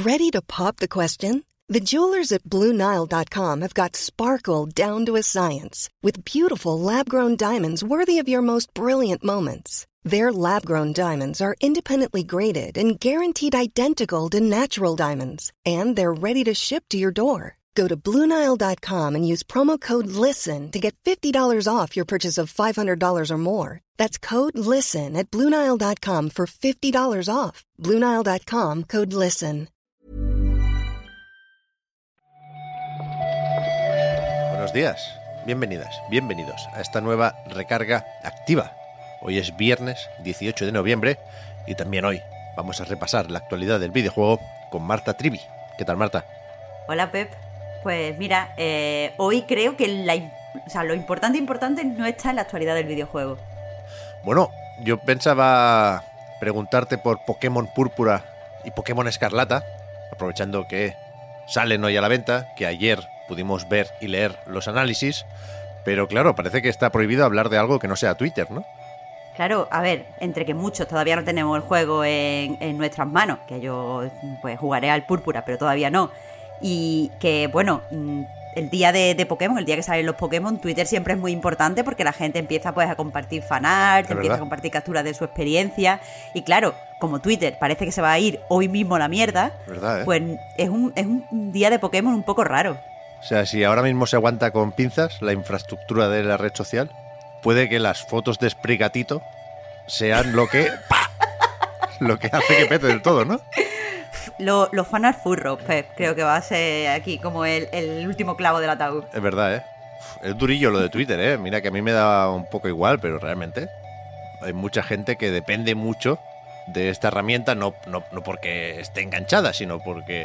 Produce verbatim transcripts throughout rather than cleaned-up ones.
Ready to pop the question? The jewelers at Blue Nile dot com have got sparkle down to a science with beautiful lab-grown diamonds worthy of your most brilliant moments. Their lab-grown diamonds are independently graded and guaranteed identical to natural diamonds, and they're ready to ship to your door. Go to Blue Nile dot com and use promo code LISTEN to get fifty dollars off your purchase of five hundred dollars or more. That's code LISTEN at Blue Nile dot com for fifty dollars off. Blue Nile dot com, code LISTEN. Buenos días, bienvenidas, bienvenidos a esta nueva recarga activa. Hoy es viernes dieciocho de noviembre y también hoy vamos a repasar la actualidad del videojuego con Marta Trivi. ¿Qué tal, Marta? Hola, Pep. Pues mira, eh, hoy creo que la, o sea, lo importante importante no está en la actualidad del videojuego. Bueno, yo pensaba preguntarte por Pokémon Púrpura y Pokémon Escarlata, aprovechando que salen hoy a la venta, que ayer pudimos ver y leer los análisis, pero claro, parece que está prohibido hablar de algo que no sea Twitter, ¿no? Claro, a ver, entre que muchos todavía no tenemos el juego en, en nuestras manos, que yo pues jugaré al Púrpura, pero todavía no, y que, bueno, el día de, de Pokémon, el día que salen los Pokémon, Twitter siempre es muy importante porque la gente empieza pues a compartir fanart, empieza verdad. a compartir capturas de su experiencia, y claro, como Twitter parece que se va a ir hoy mismo a la mierda, ¿Verdad, eh? pues es un, es un día de Pokémon un poco raro. O sea, si ahora mismo se aguanta con pinzas la infraestructura de la red social, puede que las fotos de Sprigatito sean lo que ¡pa! Lo que hace que pete del todo, ¿no? Lo, los fanart furros, Pep, creo que va a ser aquí como el, el último clavo del ataúd. Es verdad, ¿eh? Es durillo lo de Twitter, ¿eh? Mira que a mí me da un poco igual, pero realmente hay mucha gente que depende mucho de esta herramienta, no, no, no porque esté enganchada, sino porque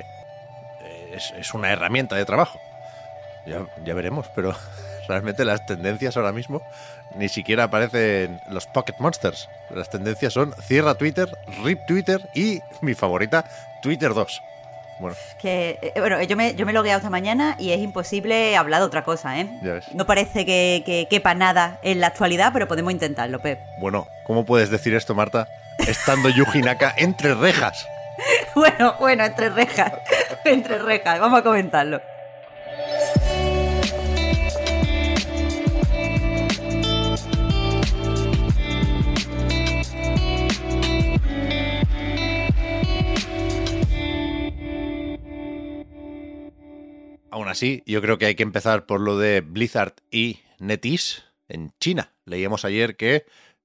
es, es una herramienta de trabajo. Ya, ya veremos, pero realmente las tendencias ahora mismo ni siquiera aparecen los Pocket Monsters. Las tendencias son cierra Twitter, rip Twitter y mi favorita, Twitter dos. Bueno, Que, eh, bueno yo, me, yo me he logueado esta mañana y es imposible hablar de otra cosa, ¿eh? ya ves. No parece que, que quepa nada en la actualidad, pero podemos intentarlo, Pep. Bueno, ¿cómo puedes decir esto, Marta? Estando Yuji Naka entre rejas. Bueno, bueno, entre rejas. Entre rejas, vamos a comentarlo. Aún así, yo creo que hay que empezar por lo de Blizzard y NetEase en China. Leíamos ayer que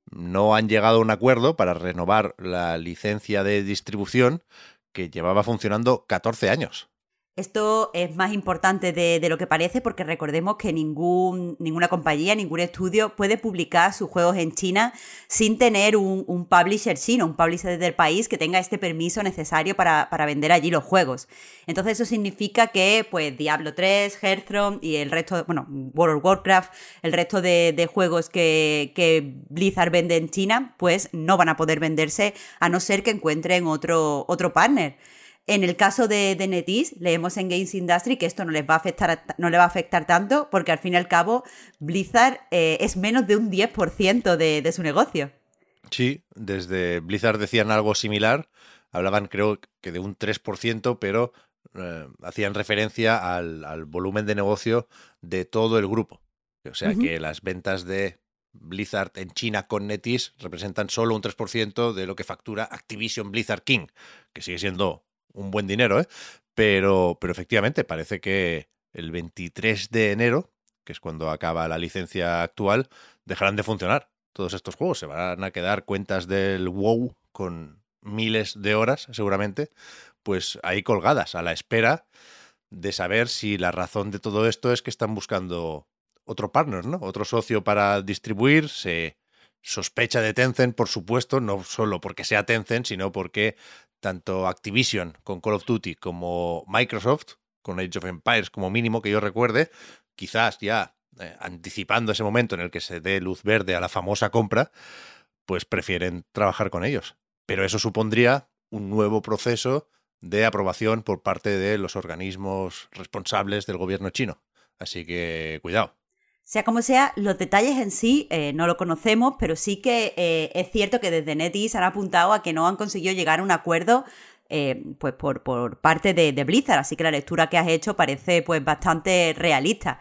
no han llegado a un acuerdo para renovar la licencia de distribución que llevaba funcionando catorce años. Esto es más importante de, de lo que parece porque recordemos que ningún, ninguna compañía, ningún estudio puede publicar sus juegos en China sin tener un, un publisher chino, un publisher del país que tenga este permiso necesario para, para vender allí los juegos. Entonces eso significa que pues Diablo tres, Hearthstone y el resto, bueno, World of Warcraft, el resto de, de juegos que, que Blizzard vende en China, pues no van a poder venderse a no ser que encuentren otro, otro partner. En el caso de, de NetEase, leemos en Games Industry que esto no les va a afectar, no le va a afectar tanto porque al fin y al cabo Blizzard eh, es menos de un diez por ciento de, de su negocio. Sí, desde Blizzard decían algo similar, hablaban creo que de un tres por ciento, pero eh, hacían referencia al, al volumen de negocio de todo el grupo. O sea uh-huh. que las ventas de Blizzard en China con NetEase representan solo un tres por ciento de lo que factura Activision Blizzard King, que sigue siendo un buen dinero, ¿eh? Pero, pero efectivamente parece que el veintitrés de enero, que es cuando acaba la licencia actual, dejarán de funcionar todos estos juegos. Se van a quedar cuentas del WoW con miles de horas, seguramente, pues ahí colgadas, a la espera de saber si la razón de todo esto es que están buscando otro partner, ¿no? Otro socio para distribuir. Se sospecha de Tencent, por supuesto, no solo porque sea Tencent, sino porque tanto Activision con Call of Duty como Microsoft con Age of Empires como mínimo que yo recuerde, quizás ya eh, anticipando ese momento en el que se dé luz verde a la famosa compra, pues prefieren trabajar con ellos. Pero eso supondría un nuevo proceso de aprobación por parte de los organismos responsables del gobierno chino. Así que cuidado. Sea como sea, los detalles en sí eh, no lo conocemos, pero sí que eh, es cierto que desde NetEase han apuntado a que no han conseguido llegar a un acuerdo eh, pues por, por parte de, de Blizzard, así que la lectura que has hecho parece pues bastante realista.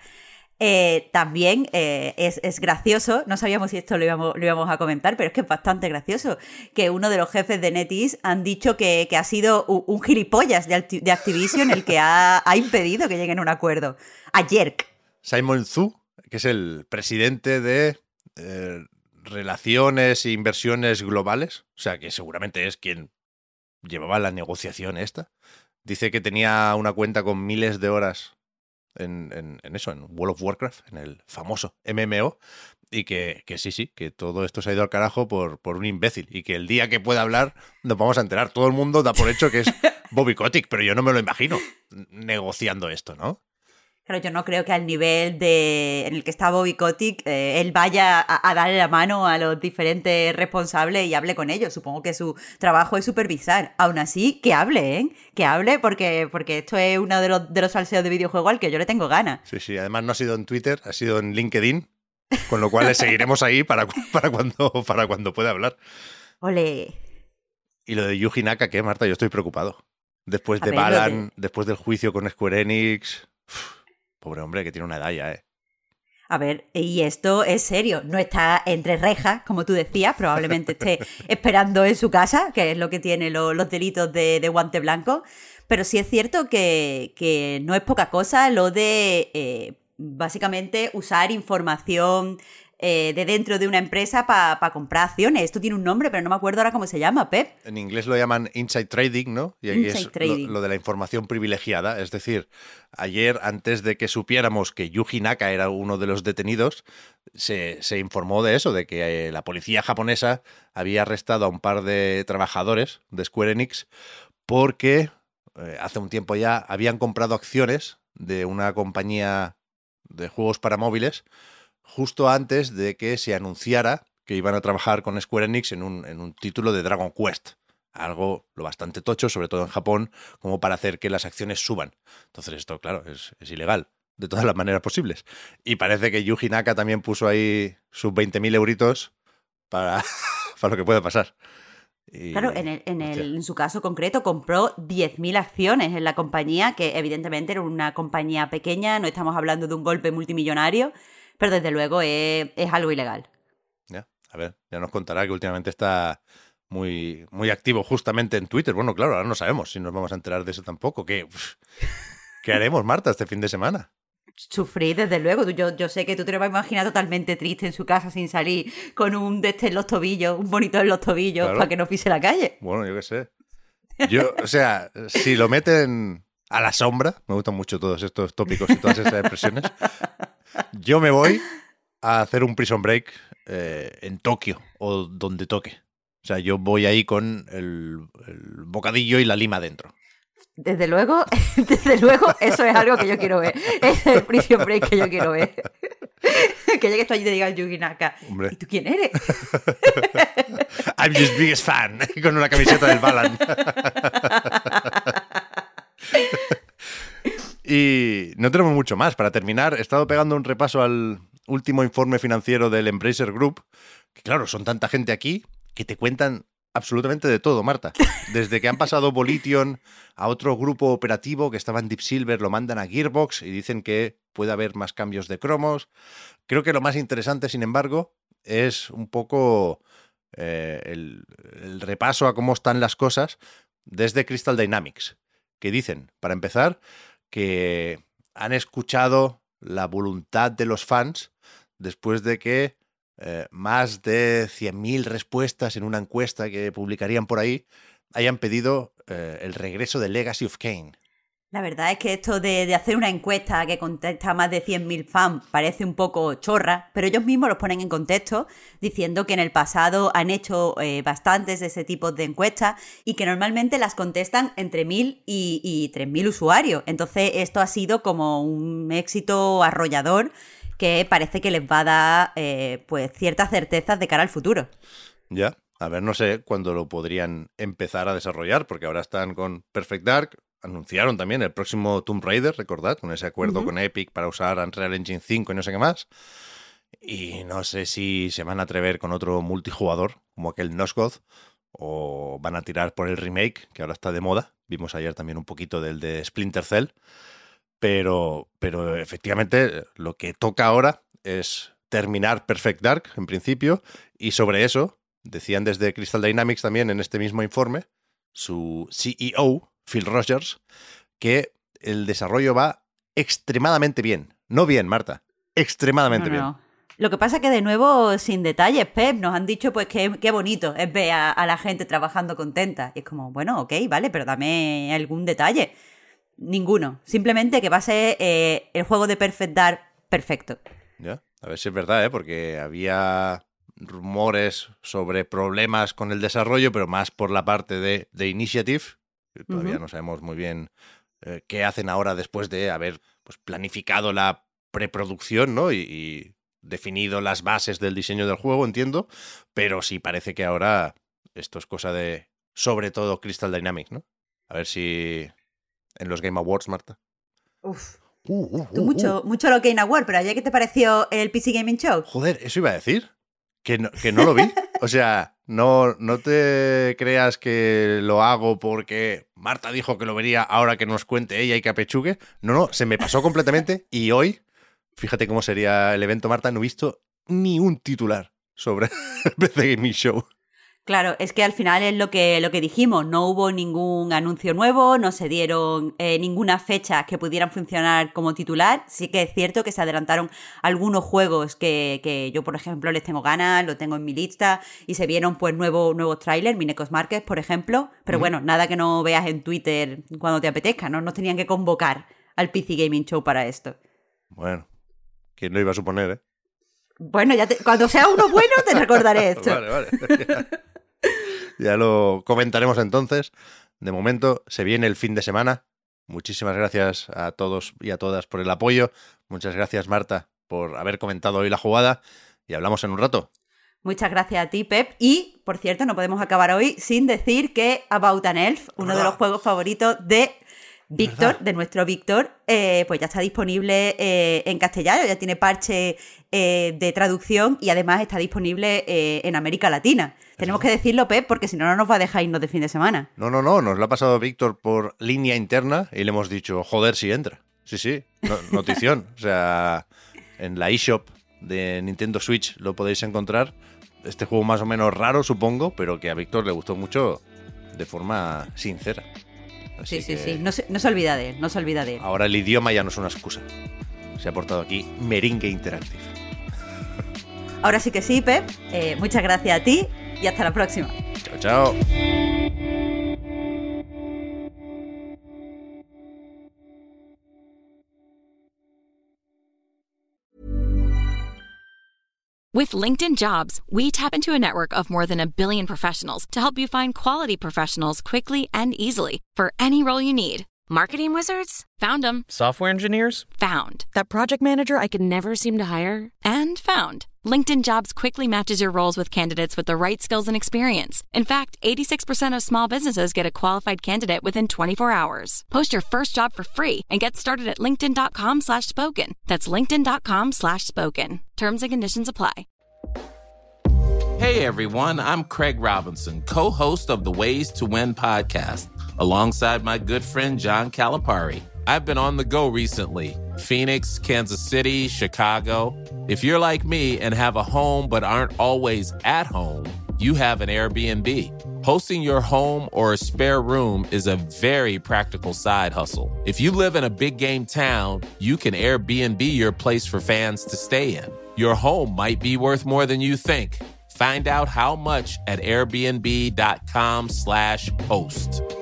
Eh, también eh, es, es gracioso, no sabíamos si esto lo íbamos, lo íbamos a comentar, pero es que es bastante gracioso que uno de los jefes de NetEase han dicho que, que ha sido un, un gilipollas de, Acti- de Activision el que ha, ha impedido que lleguen a un acuerdo. A Jerk. Simon Zhu, que es el presidente de eh, Relaciones e Inversiones Globales, o sea que seguramente es quien llevaba la negociación esta, dice que tenía una cuenta con miles de horas En, en, en eso, en World of Warcraft, en el famoso M M O, y que, que sí, sí, que todo esto se ha ido al carajo por, por un imbécil, y que el día que pueda hablar nos vamos a enterar. Todo el mundo da por hecho que es Bobby Kotick, pero yo no me lo imagino negociando esto, ¿no? Claro, yo no creo que al nivel de en el que está Bobby Kotick eh, él vaya a, a darle la mano a los diferentes responsables y hable con ellos. Supongo que su trabajo es supervisar. Aún así, que hable, ¿eh? Que hable porque, porque esto es uno de los, de los salseos de videojuego al que yo le tengo ganas. Sí, sí. Además no ha sido en Twitter, ha sido en LinkedIn, con lo cual le seguiremos ahí para, para, cuando, para cuando pueda hablar. Ole. Y lo de Yuji Naka, ¿qué, Marta? Yo estoy preocupado. Después A de ver, lo Balan, de- después del juicio con Square Enix... Uf, pobre hombre, que tiene una edad ya, ¿eh? A ver, y esto es serio, no está entre rejas, como tú decías, probablemente esté esperando en su casa, que es lo que tiene lo- los delitos de, de guante blanco, pero sí es cierto que, que no es poca cosa lo de eh, básicamente usar información eh, de dentro de una empresa para pa comprar acciones. Esto tiene un nombre, pero no me acuerdo ahora cómo se llama, Pep. En inglés lo llaman inside trading, ¿no? Y aquí Inside es lo, trading. lo de la información privilegiada. Es decir, ayer, antes de que supiéramos que Yuji Naka era uno de los detenidos, se, se informó de eso, de que eh, la policía japonesa había arrestado a un par de trabajadores de Square Enix porque eh, hace un tiempo ya habían comprado acciones de una compañía de juegos para móviles justo antes de que se anunciara que iban a trabajar con Square Enix en un, en un título de Dragon Quest. Algo lo bastante tocho, sobre todo en Japón, como para hacer que las acciones suban. Entonces esto, claro, es, es ilegal de todas las maneras posibles. Y parece que Yuji Naka también puso ahí sus veinte mil euritos para, para lo que pueda pasar. Y, Claro, en, el, en, hostia. el, en su caso concreto compró diez mil acciones en la compañía, que evidentemente era una compañía pequeña, no estamos hablando de un golpe multimillonario, pero desde luego es, es algo ilegal. Ya, a ver, ya nos contará que últimamente está muy, muy activo justamente en Twitter. Bueno, claro, ahora no sabemos si nos vamos a enterar de eso tampoco. ¿Qué, uf, ¿qué haremos, Marta, este fin de semana? Sufrir, desde luego. Yo, yo sé que tú te lo vas a imaginar totalmente triste en su casa sin salir, con un de este en los tobillos, un monitor en los tobillos, Claro. para que no pise la calle. Bueno, yo qué sé. Yo, o sea, si lo meten a la sombra, me gustan mucho todos estos tópicos y todas estas expresiones, yo me voy a hacer un prison break eh, en Tokio o donde toque. O sea, yo voy ahí con el, el bocadillo y la lima dentro. Desde luego, desde luego, eso es algo que yo quiero ver. Es el prison break que yo quiero ver. Que llegues tú allí y te diga el Yuji Naka. Hombre. ¿Y tú quién eres? I'm just biggest fan, con una camiseta del Balan. Y no tenemos mucho más. Para terminar, he estado pegando un repaso al último informe financiero del Embracer Group, que claro, son tanta gente aquí que te cuentan absolutamente de todo, Marta. Desde que han pasado Volition a otro grupo operativo que estaba en Deep Silver, lo mandan a Gearbox y dicen que puede haber más cambios de cromos. Creo que lo más interesante, sin embargo, es un poco eh, el, el repaso a cómo están las cosas desde Crystal Dynamics, que dicen, para empezar, que han escuchado la voluntad de los fans después de que eh, más de cien mil respuestas en una encuesta que publicarían por ahí hayan pedido eh, el regreso de Legacy of Kain. La verdad es que esto de, de hacer una encuesta que contesta a más de cien mil fans parece un poco chorra, pero ellos mismos los ponen en contexto diciendo que en el pasado han hecho eh, bastantes de ese tipo de encuestas y que normalmente las contestan entre mil y, y tres mil usuarios. Entonces esto ha sido como un éxito arrollador que parece que les va a dar eh, pues ciertas certezas de cara al futuro. Ya, a ver, no sé cuándo lo podrían empezar a desarrollar, porque ahora están con Perfect Dark. Anunciaron también el próximo Tomb Raider, recordad, con ese acuerdo uh-huh. con Epic para usar Unreal Engine cinco y no sé qué más. Y no sé si se van a atrever con otro multijugador, como aquel Nosgoth, o van a tirar por el remake, que ahora está de moda. Vimos ayer también un poquito del de Splinter Cell. Pero, pero efectivamente lo que toca ahora es terminar Perfect Dark, en principio, y sobre eso decían desde Crystal Dynamics también en este mismo informe, su C E O, Phil Rogers, que el desarrollo va extremadamente bien. No bien, Marta, extremadamente no, no. bien. Lo que pasa es que, de nuevo, sin detalles, Pep, nos han dicho pues que qué bonito es ver a, a la gente trabajando contenta. Y es como, bueno, ok, vale, pero dame algún detalle. Ninguno. Simplemente que va a ser eh, el juego de Perfect Dark perfecto. Ya, a ver si es verdad, ¿eh? Porque había rumores sobre problemas con el desarrollo, pero más por la parte de, de Initiative. Todavía uh-huh. no sabemos muy bien eh, qué hacen ahora después de haber pues, planificado la preproducción, ¿no? Y, y definido las bases del diseño del juego, entiendo. Pero sí parece que ahora esto es cosa de, sobre todo, Crystal Dynamics, ¿no? A ver si en los Game Awards, Marta. Uf. Uh, uh, uh, Tú mucho, uh. mucho lo Game Awards, pero ayer, ¿qué te pareció el P C Gaming Show? Joder, eso iba a decir. Que no, que no lo vi. O sea, no, no te creas que lo hago porque Marta dijo que lo vería ahora que nos cuente ella y que apechugue. No, no, se me pasó completamente. Y hoy, fíjate cómo sería el evento, Marta, no he visto ni un titular sobre el P C Gaming Show. Claro, es que al final es lo que, lo que dijimos, no hubo ningún anuncio nuevo, no se dieron eh, ninguna fecha que pudieran funcionar como titular. Sí que es cierto que se adelantaron algunos juegos que, que yo, por ejemplo, les tengo ganas, lo tengo en mi lista, y se vieron pues nuevos nuevos trailers, Minecos Market, por ejemplo, pero mm. bueno, nada que no veas en Twitter cuando te apetezca, ¿no? Nos tenían que convocar al P C Gaming Show para esto. Bueno, ¿quién lo iba a suponer, eh? Bueno, ya te, cuando sea uno bueno te recordaré esto. Vale, vale. Ya lo comentaremos entonces. De momento se viene el fin de semana. Muchísimas gracias a todos y a todas por el apoyo. Muchas gracias, Marta, por haber comentado hoy la jugada. Y hablamos en un rato. Muchas gracias a ti, Pep. Y, por cierto, no podemos acabar hoy sin decir que About an Elf, uno ¿verdad? de los juegos favoritos de Víctor, ¿verdad? de nuestro Víctor, eh, pues ya está disponible eh, en castellano, ya tiene parche eh, de traducción y además está disponible eh, en América Latina. ¿Eso? Tenemos que decirlo, Pep, porque si no, no nos va a dejar irnos de fin de semana. No, no, no, nos lo ha pasado Víctor por línea interna y le hemos dicho, joder, si entra. Sí, sí, no, notición. O sea, en la eShop de Nintendo Switch lo podéis encontrar. Este juego más o menos raro, supongo, pero que a Víctor le gustó mucho de forma sincera. Así sí, sí, sí. No se, no se olvida de él, no se olvida de él. Ahora el idioma ya no es una excusa. Se ha portado aquí Merengue Interactive. Ahora sí que sí, Pep. Eh, muchas gracias a ti y hasta la próxima. Chao, chao. With LinkedIn Jobs, we tap into a network of more than a billion professionals to help you find quality professionals quickly and easily for any role you need. Marketing wizards? Found them. Software engineers? Found. That project manager I could never seem to hire? And found. LinkedIn Jobs quickly matches your roles with candidates with the right skills and experience. In fact, eighty-six percent of small businesses get a qualified candidate within twenty-four hours. Post your first job for free and get started at linkedin.com slash spoken. That's linkedin.com slash spoken. Terms and conditions apply. Hey everyone, I'm Craig Robinson, co-host of the Ways to Win podcast, alongside my good friend John Calipari. I've been on the go recently. Phoenix, Kansas City, Chicago. If you're like me and have a home but aren't always at home, you have an Airbnb. Hosting your home or a spare room is a very practical side hustle. If you live in a big game town, you can Airbnb your place for fans to stay in. Your home might be worth more than you think. Find out how much at airbnb.com slash host.